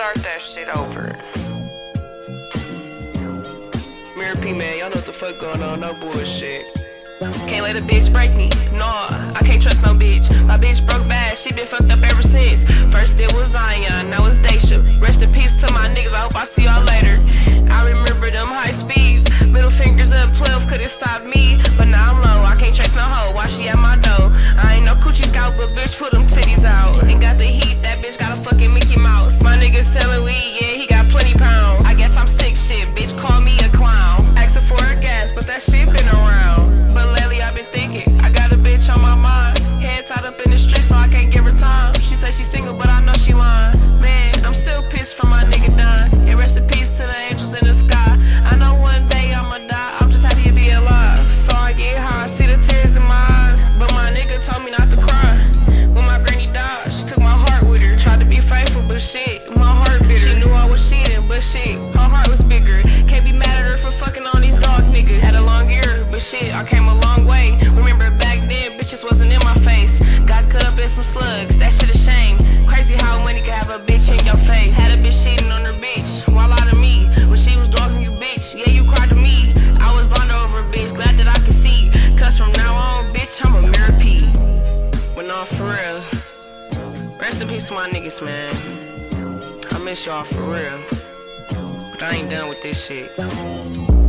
start that shit over. Mirror P, man, y'all know what the fuck going on, no bullshit. Can't let a bitch break me, nah, I can't trust no bitch. My bitch broke bad, she been fucked up ever since. First it was Zion, now it's Daisha. Rest in peace to my niggas, I hope I see y'all later. I remember them high speeds, middle fingers up 12 couldn't stop me. But now I'm low, I can't trace no hoe, why she at my door? I ain't no coochie scout, but bitch put them titties out. Ain't got the heat, that bitch got a fucking Mickey Mouse. My nigga selling weed, yeah, he got plenty pounds. I guess I'm sick shit, bitch call me a clown. Asking for a gas, but that shit been around. But lately I've been thinking, I got a bitch on my mind. Head tied up in the street so I can't give her time. She say she's single, but I know she lying. Man, I'm still pissed from my nigga dying. And rest in peace to the angels in the sky. I know one day I'ma die, I'm just happy to be alive. So I get high, I see the tears in my eyes. But my nigga told me not to cry. When my granny died, she took my heart with her. Tried to be faithful, but shit, my heart bitter. She knew I was cheating, but shit, her heart was bigger. Can't be mad at her for fucking on these dog niggas. Had a long ear, but shit, I came a long way. Remember back then, bitches wasn't in my face. Got cut up in some slugs, that shit a shame. Crazy how money can have a bitch in your face. Had a bitch cheating on her bitch, while out of me. When she was dogging you, bitch, yeah, you cried to me. I was blind over a bitch, glad that I could see. Cause from now on, bitch, I'm a Mirror P. But no, for real, rest in peace to my niggas, man. I miss y'all for real. But I ain't done with this shit.